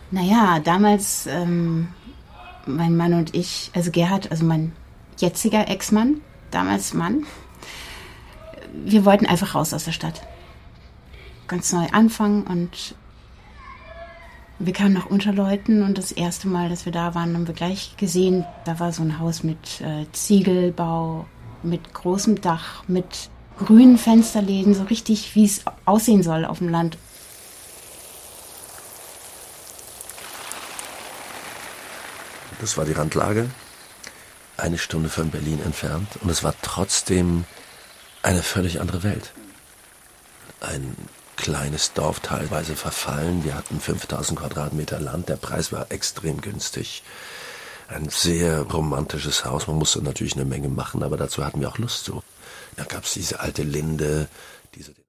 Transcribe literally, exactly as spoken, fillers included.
Naja, damals, ähm, mein Mann und ich, also Gerhard, also mein jetziger Ex-Mann, damals Mann, wir wollten einfach raus aus der Stadt. Ganz neu anfangen und wir kamen nach Unterleuten und das erste Mal, dass wir da waren, haben wir gleich gesehen, da war so ein Haus mit äh, Ziegelbau, mit großem Dach, mit grünen Fensterläden, so richtig, wie es aussehen soll auf dem Land. Das war die Randlage, eine Stunde von Berlin entfernt, und es war trotzdem eine völlig andere Welt. Ein kleines Dorf, teilweise verfallen. Wir hatten fünftausend Quadratmeter Land, der Preis war extrem günstig. Ein sehr romantisches Haus, man musste natürlich eine Menge machen, aber dazu hatten wir auch Lust zu. Da gab es diese alte Linde, diese